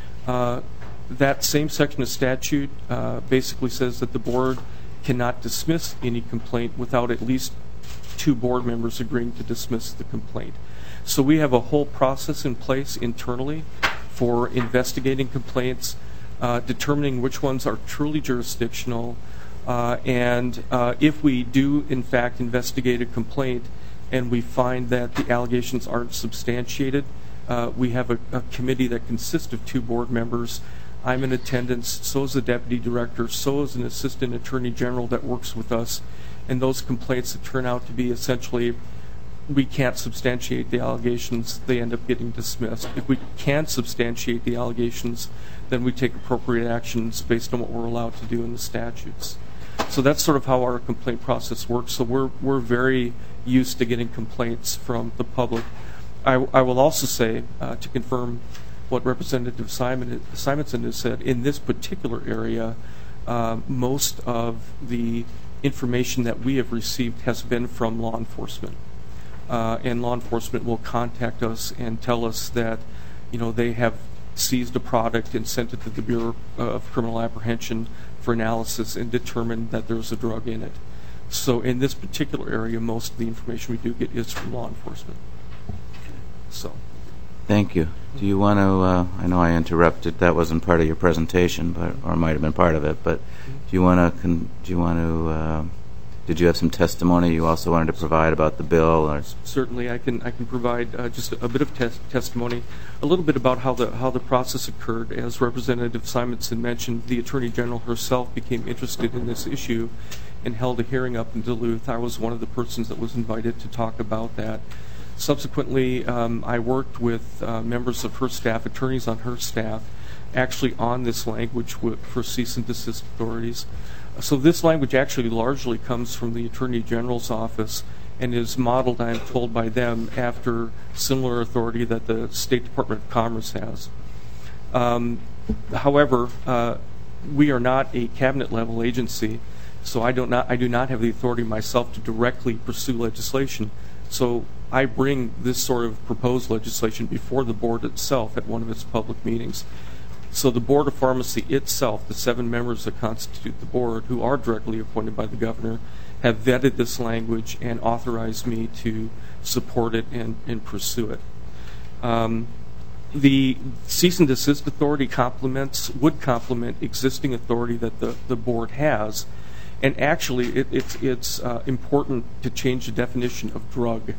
That same section of statute basically says that the board cannot dismiss any complaint without at least 2 board members agreeing to dismiss the complaint. So we have a whole process in place internally for investigating complaints, determining which ones are truly jurisdictional, and if we do in fact investigate a complaint and we find that the allegations aren't substantiated, we have a committee that consists of 2 board members. I'm in attendance, so is the deputy director, so is an assistant attorney general that works with us, and those complaints that turn out to be essentially we can't substantiate the allegations, they end up getting dismissed. If we can substantiate the allegations, then we take appropriate actions based on what we're allowed to do in the statutes. So that's sort of how our complaint process works. So we're very used to getting complaints from the public. I will also say, to confirm what Representative Simonson has said, in this particular area, most of the information that we have received has been from law enforcement. And law enforcement will contact us and tell us that, they have seized a product and sent it to the Bureau of Criminal Apprehension for analysis and determined that there's a drug in it. So in this particular area, most of the information we do get is from law enforcement. So. Thank you. Do you want to, I know I interrupted, that wasn't part of your presentation, or might have been part of it, but did you have some testimony you also wanted to provide about the bill? Or? Certainly, I can provide just a bit of testimony, a little bit about how the process occurred. As Representative Simonson mentioned, the Attorney General herself became interested in this issue and held a hearing up in Duluth. I was one of the persons that was invited to talk about that. Subsequently, I worked with members of her staff, attorneys on her staff, actually on this language for cease and desist authorities. So this language actually largely comes from the Attorney General's office and is modeled, I am told by them, after similar authority that the State Department of Commerce has. However, we are not a cabinet-level agency, so I do not have the authority myself to directly pursue legislation. So I bring this sort of proposed legislation before the board itself at one of its public meetings. So the Board of Pharmacy itself, the 7 members that constitute the board, who are directly appointed by the governor, have vetted this language and authorized me to support it and pursue it. The cease and desist authority would complement existing authority that the board has, and actually it's important to change the definition of drug.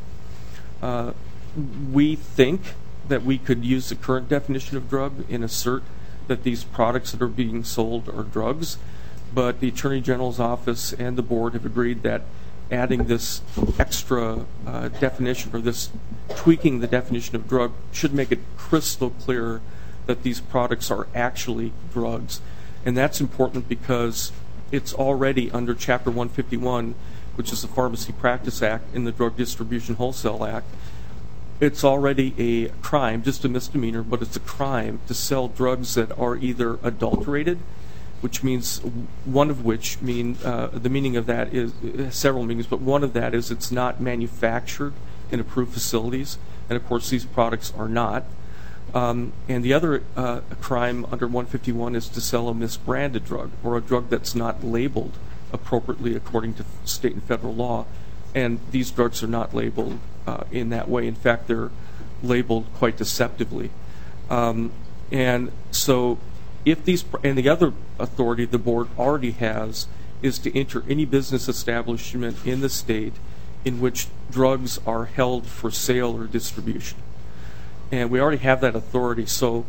We think that we could use the current definition of drug and assert that these products that are being sold are drugs, but the Attorney General's office and the board have agreed that adding this extra definition, or this tweaking the definition of drug, should make it crystal clear that these products are actually drugs. And that's important because it's already under Chapter 151, which is the Pharmacy Practice Act, in the Drug Distribution Wholesale Act. It's already a crime, just a misdemeanor, but it's a crime to sell drugs that are either adulterated, which means the meaning of that is several meanings, but one of that is it's not manufactured in approved facilities, and of course these products are not. And the other crime under 151 is to sell a misbranded drug, or a drug that's not labeled appropriately according to state and federal law. And these drugs are not labeled in that way. In fact, they're labeled quite deceptively. And so and the other authority the board already has is to enter any business establishment in the state in which drugs are held for sale or distribution. And we already have that authority. So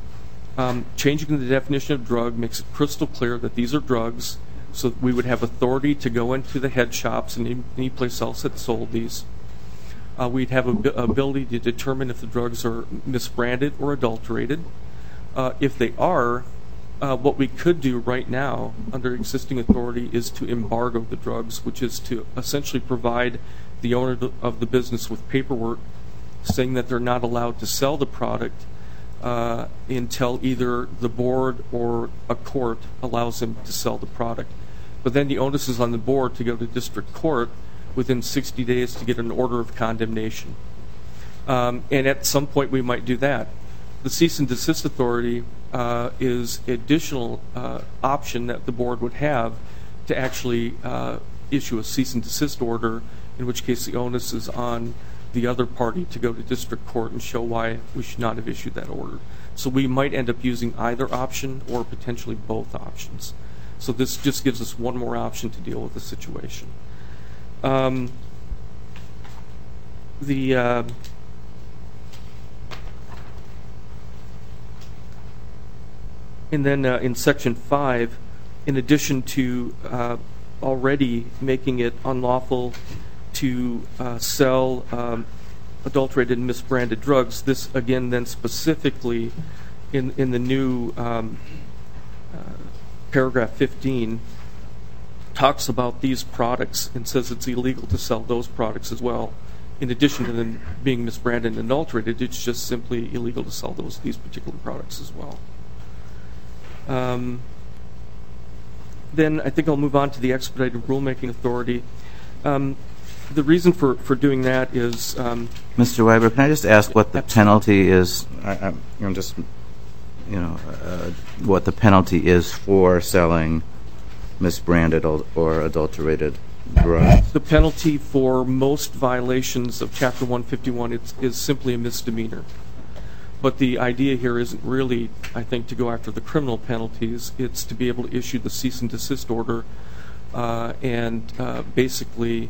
Changing the definition of drug makes it crystal clear that these are drugs, so we would have authority to go into the head shops and any place else that sold these. We'd have ability to determine if the drugs are misbranded or adulterated. If they are, what we could do right now under existing authority is to embargo the drugs, which is to essentially provide the owner of the business with paperwork saying that they're not allowed to sell the product until either the board or a court allows them to sell the product. But then the onus is on the board to go to district court within 60 days to get an order of condemnation. And at some point we might do that. The cease and desist authority is additional option that the board would have to actually issue a cease and desist order, in which case the onus is on the other party to go to district court and show why we should not have issued that order. So we might end up using either option or potentially both options. So this just gives us one more option to deal with the situation. And then in Section 5, in addition to already making it unlawful to sell adulterated and misbranded drugs, this again then specifically in the new paragraph 15 talks about these products and says it's illegal to sell those products as well. In addition to them being misbranded and adulterated, it's just simply illegal to sell these particular products as well. Then I think I'll move on to the expedited rulemaking authority. The reason for doing that is... Mr. Weiber, can I just ask what the penalty is? I'm just, what the penalty is for selling misbranded or adulterated drugs? The penalty for most violations of Chapter 151 is simply a misdemeanor. But the idea here isn't really, I think, to go after the criminal penalties. It's to be able to issue the cease and desist order and basically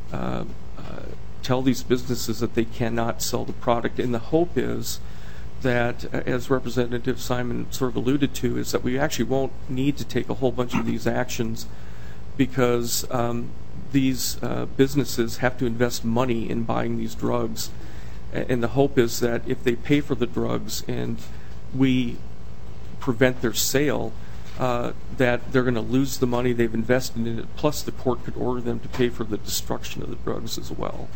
tell these businesses that they cannot sell the product. And the hope is that, as Representative Simon sort of alluded to, is that we actually won't need to take a whole bunch of these actions because these businesses have to invest money in buying these drugs. And the hope is that if they pay for the drugs and we prevent their sale, that they're going to lose the money they've invested in it, plus the court could order them to pay for the destruction of the drugs as well.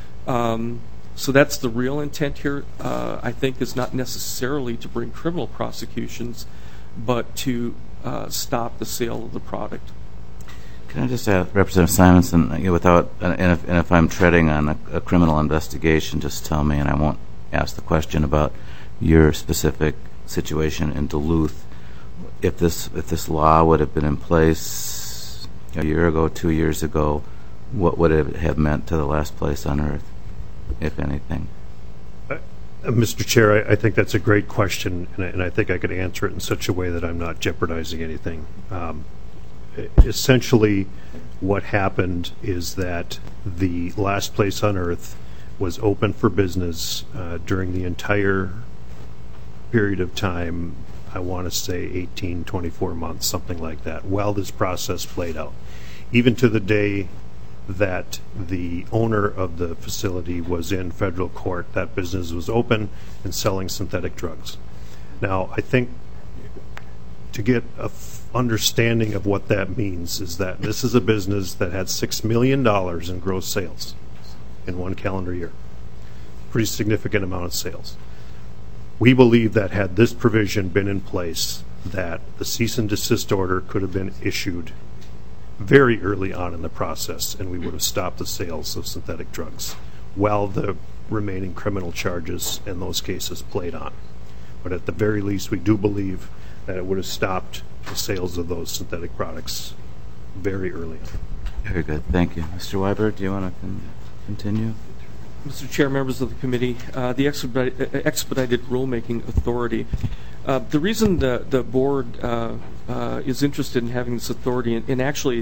So that's the real intent here, I think, is not necessarily to bring criminal prosecutions, but to stop the sale of the product. Can I just ask Representative Simonson, and if I'm treading on a criminal investigation, just tell me, and I won't ask the question about your specific situation in Duluth. If this law would have been in place a year ago, 2 years ago, what would it have meant to the last place on earth, if anything? Mr. Chair, I think that's a great question, and I think I could answer it in such a way that I'm not jeopardizing anything. Essentially, what happened is that the last place on earth was open for business during the entire period of time, I want to say 18, 24 months, something like that, while this process played out. Even to the day that the owner of the facility was in federal court, that business was open and selling synthetic drugs. Now, I think to get a understanding of what that means is that this is a business that had $6 million in gross sales in one calendar year. Pretty significant amount of sales. We believe that had this provision been in place, that the cease and desist order could have been issued very early on in the process, and we would have stopped the sales of synthetic drugs while the remaining criminal charges in those cases played on. But at the very least, we do believe that it would have stopped the sales of those synthetic products very early on. Very good. Thank you. Mr. Weiber, do you want to continue? Mr. Chair, members of the committee, the expedited rulemaking authority. The reason the board is interested in having this authority, and actually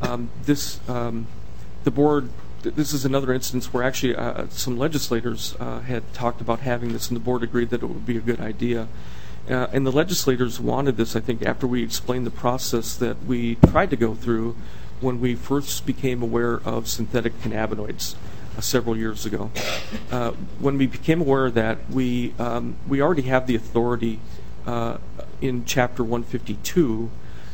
the board, this is another instance where actually some legislators had talked about having this, and the board agreed that it would be a good idea, And the legislators wanted this, I think, after we explained the process that we tried to go through when we first became aware of synthetic cannabinoids several years ago. When we became aware of that, we already have the authority in Chapter 152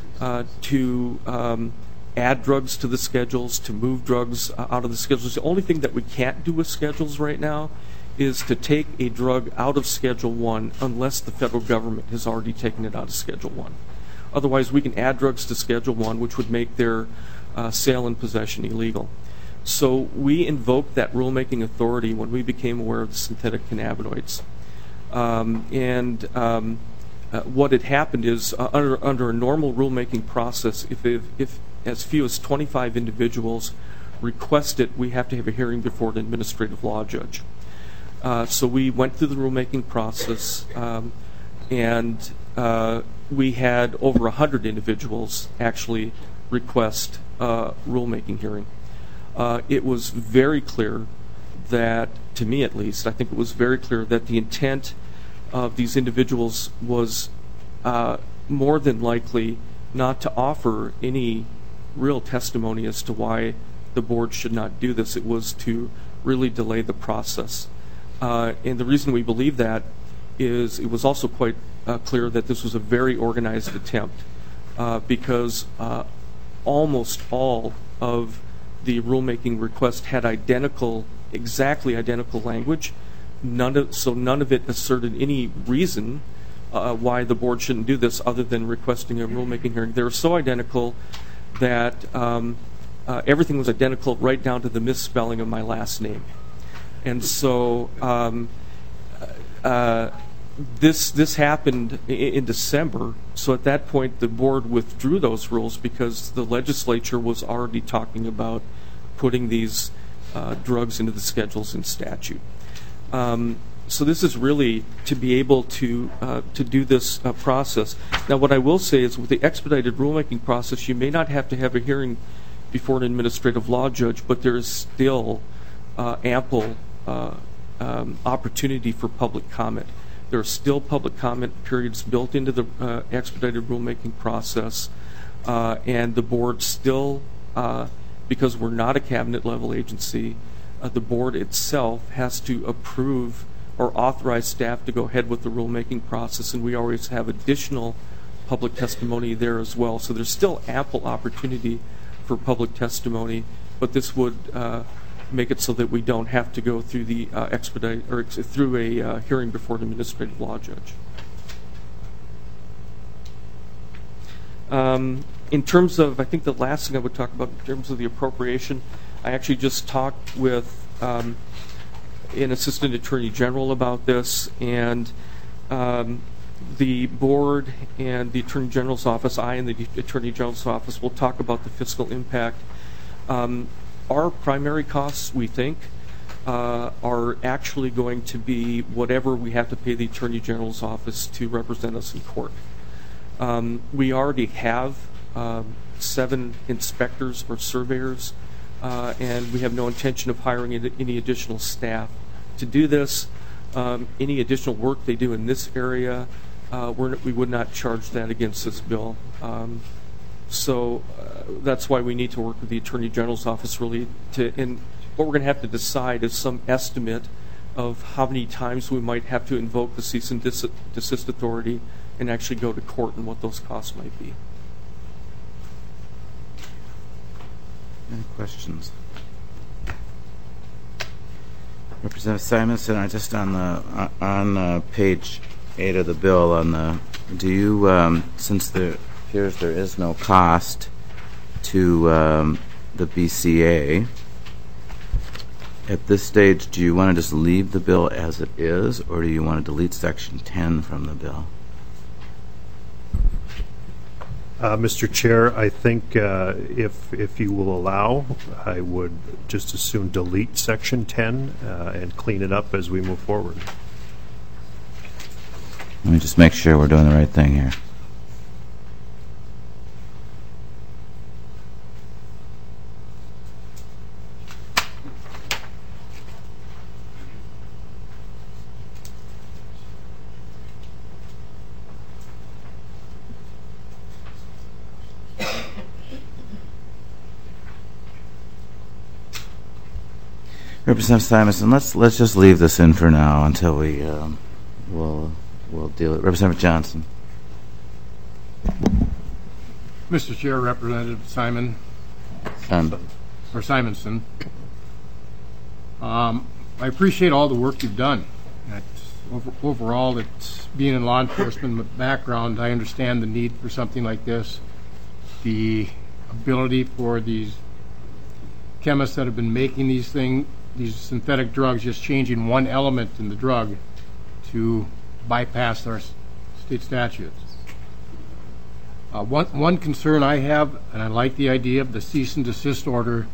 to add drugs to the schedules, to move drugs out of the schedules. The only thing that we can't do with schedules right now is to take a drug out of Schedule 1 unless the federal government has already taken it out of Schedule 1. Otherwise, we can add drugs to Schedule 1, which would make their sale and possession illegal. So we invoked that rulemaking authority when we became aware of the synthetic cannabinoids. What had happened is, under a normal rulemaking process, if as few as 25 individuals request it, we have to have a hearing before an administrative law judge. So we went through the rulemaking process, and we had over 100 individuals actually request a rulemaking hearing. It was very clear that, to me at least, I think it was very clear that the intent of these individuals was more than likely not to offer any real testimony as to why the board should not do this. It was to really delay the process. And the reason we believe that is it was also quite clear that this was a very organized attempt because almost all of the rulemaking requests had exactly identical language. So none of it asserted any reason why the board shouldn't do this other than requesting a rulemaking hearing. They were so identical that everything was identical right down to the misspelling of my last name. And so this happened in December. So at that point, the board withdrew those rules because the legislature was already talking about putting these drugs into the schedules in statute. So this is really to be able to do this process. Now, what I will say is with the expedited rulemaking process, you may not have to have a hearing before an administrative law judge, but there is still ample opportunity for public comment. There are still public comment periods built into the expedited rulemaking process, and the board still, because we're not a cabinet-level agency, the board itself has to approve or authorize staff to go ahead with the rulemaking process, and we always have additional public testimony there as well. So there's still ample opportunity for public testimony, but this would make it so that we don't have to go through the through a hearing before an administrative law judge. In terms of, I think the last thing I would talk about in terms of the appropriation, I actually just talked with an assistant attorney general about this, and the board and the attorney general's office, I and the attorney general's office will talk about the fiscal impact. Our primary costs, we think, are actually going to be whatever we have to pay the attorney general's office to represent us in court. We already have 7 inspectors or surveyors, and we have no intention of hiring any additional staff to do this. Any additional work they do in this area, we would not charge that against this bill. So that's why we need to work with the Attorney General's office really and what we're going to have to decide is some estimate of how many times we might have to invoke the cease and desist authority and actually go to court and what those costs might be. Any questions? Representative Simonson, I just on page 8 of the bill do you since there appears there is no cost to the BCA at this stage, do you want to just leave the bill as it is, or do you want to delete section 10 from the bill? Mr. Chair, I think if you will allow, I would just as soon delete section 10 and clean it up as we move forward. Let me just make sure we're doing the right thing here. Representative Simonson, let's just leave this in for now until we'll deal with it. Representative Johnson. Mr. Chair, Representative Simonson. I appreciate all the work you've done. Overall, it's being in law enforcement background, I understand the need for something like this. The ability for these chemists that have been making these synthetic drugs, just changing one element in the drug to bypass our state statutes. One concern I have, and I like the idea of the cease and desist order.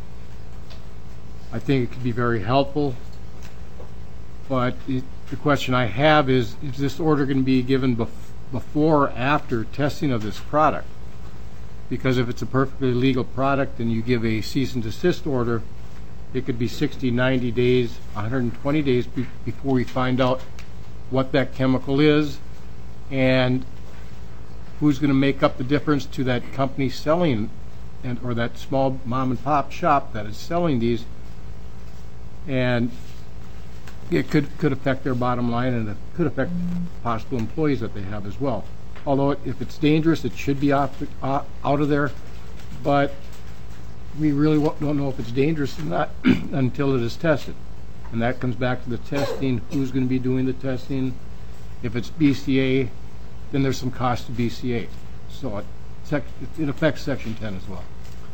I think it could be very helpful, but the question I have is this order going to be given before or after testing of this product? Because if it's a perfectly legal product and you give a cease and desist order, it could be 60, 90 days, 120 days before we find out what that chemical is and who's going to make up the difference to that company selling or that small mom and pop shop that is selling these. And it could affect their bottom line, and it could affect possible employees that they have as well. Although if it's dangerous, it should be out of there. But we really don't know if it's dangerous or not until it is tested. And that comes back to the testing. Who's going to be doing the testing? If it's BCA, then there's some cost to BCA. So it affects Section 10 as well.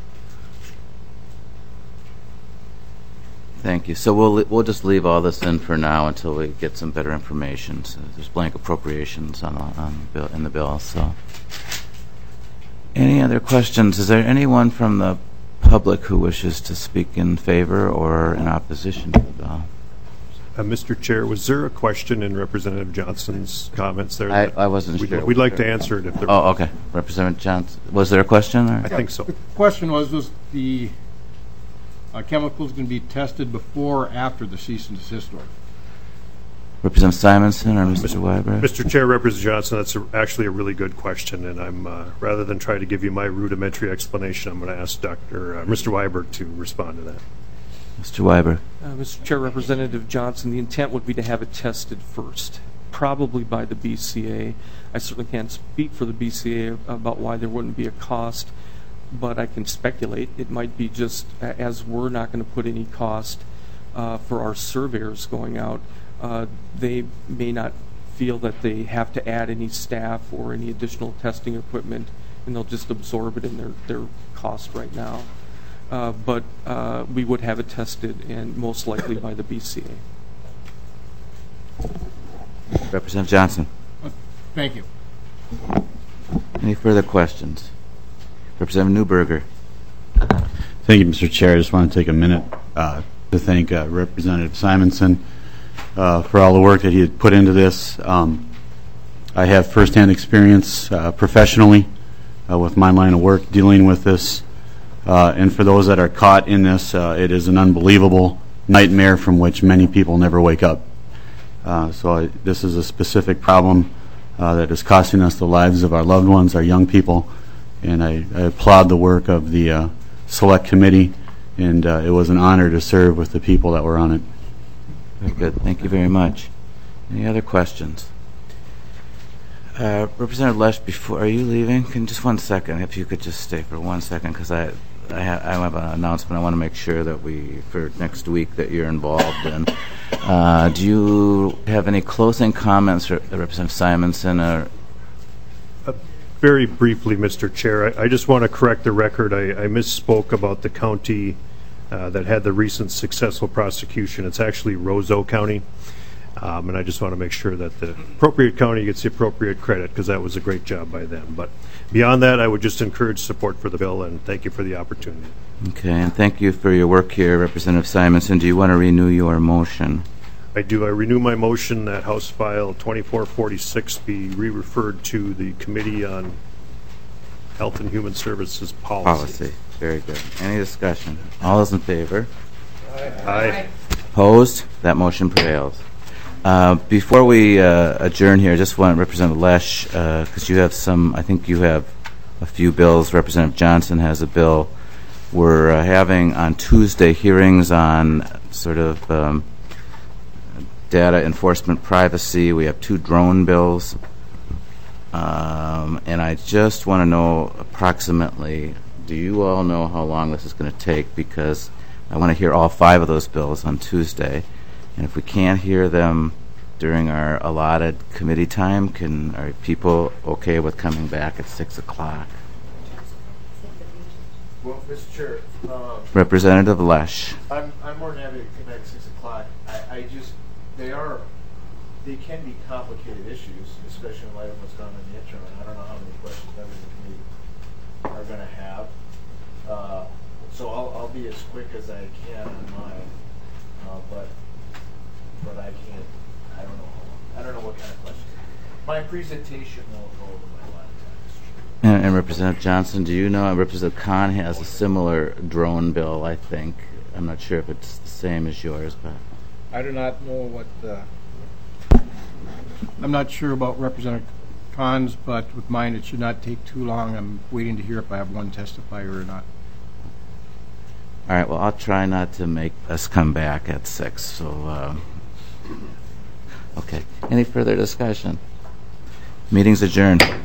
Thank you. So we'll just leave all this in for now until we get some better information. So there's blank appropriations in the bill. So, any other questions? Is there anyone from the public who wishes to speak in favor or in opposition to the bill? Mr. Chair, was there a question in Representative Johnson's comments there? I wasn't sure. We'd like to answer it if there was. Oh, okay. Representative Johnson, was there a question? Or? I think so. The question was the chemicals going to be tested before or after the cease and desist order? Representative Simonson or Mr. Weiber? Mr. Chair, Representative Johnson, that's actually a really good question, and I'm rather than try to give you my rudimentary explanation, I'm going to ask Mr. Weiber to respond to that. Mr. Weiber. Mr. Chair, Representative Johnson, the intent would be to have it tested first, probably by the BCA. I certainly can't speak for the BCA about why there wouldn't be a cost, but I can speculate. It might be just as we're not going to put any cost for our surveyors going out, they may not feel that they have to add any staff or any additional testing equipment, and they'll just absorb it in their cost right now. But we would have it tested, and most likely by the BCA. Representative Johnson. Thank you. Any further questions? Representative Newberger. Thank you, Mr. Chair. I just want to take a minute to thank Representative Simonson for all the work that he had put into this. I have firsthand experience professionally with my line of work dealing with this. And for those that are caught in this, it is an unbelievable nightmare from which many people never wake up. This is a specific problem that is costing us the lives of our loved ones, our young people. And I applaud the work of the Select Committee, and it was an honor to serve with the people that were on it. Very good. Thank you very much. Any other questions? Representative Lesch, are you leaving? Just 1 second, if you could just stay for 1 second, because I have an announcement I want to make sure that for next week, that you're involved in. Do you have any closing comments, Representative Simonson? Very briefly, Mr. Chair, I just want to correct the record. I misspoke about the county that had the recent successful prosecution. It's actually Roseau County. And I just want to make sure that the appropriate county gets the appropriate credit, because that was a great job by them. But beyond that, I would just encourage support for the bill, and thank you for the opportunity. Okay, and thank you for your work here, Representative Simonson. Do you want to renew your motion? I do. I renew my motion that House File 2446 be re-referred to the Committee on Health and Human Services Policy. Very good. Any discussion? All those in favor? Aye. Opposed? That motion prevails. Before we adjourn here, I just want Representative Lesch, because you have I think you have a few bills. Representative Johnson has a bill. We're having on Tuesday hearings on sort of data enforcement privacy. We have 2 drone bills. And I just want to know approximately, do you all know how long this is going to take? Because I want to hear all 5 of those bills on Tuesday. And if we can't hear them during our allotted committee time, are people okay with coming back at 6 o'clock? Well, Mr. Chair, Representative Lesh. I'm more than happy to come back at 6 o'clock. They can be complicated issues, especially in light of what's gone on in the interim. I don't know how many questions members of the committee are going to have. So I'll be as quick as I can on mine, but I can't. I don't know how long. I don't know what kind of questions. My presentation won't go over my lifetime. And Representative Johnson, do you know? Representative Kahn has a similar drone bill, I think. I'm not sure if it's the same as yours, but I do not know what I'm not sure about Representative Kahn's, but with mine it should not take too long. I'm waiting to hear if I have one testifier or not. all right. Well, I'll try not to make us come back at 6. So, okay. Any further discussion? Meeting's adjourned.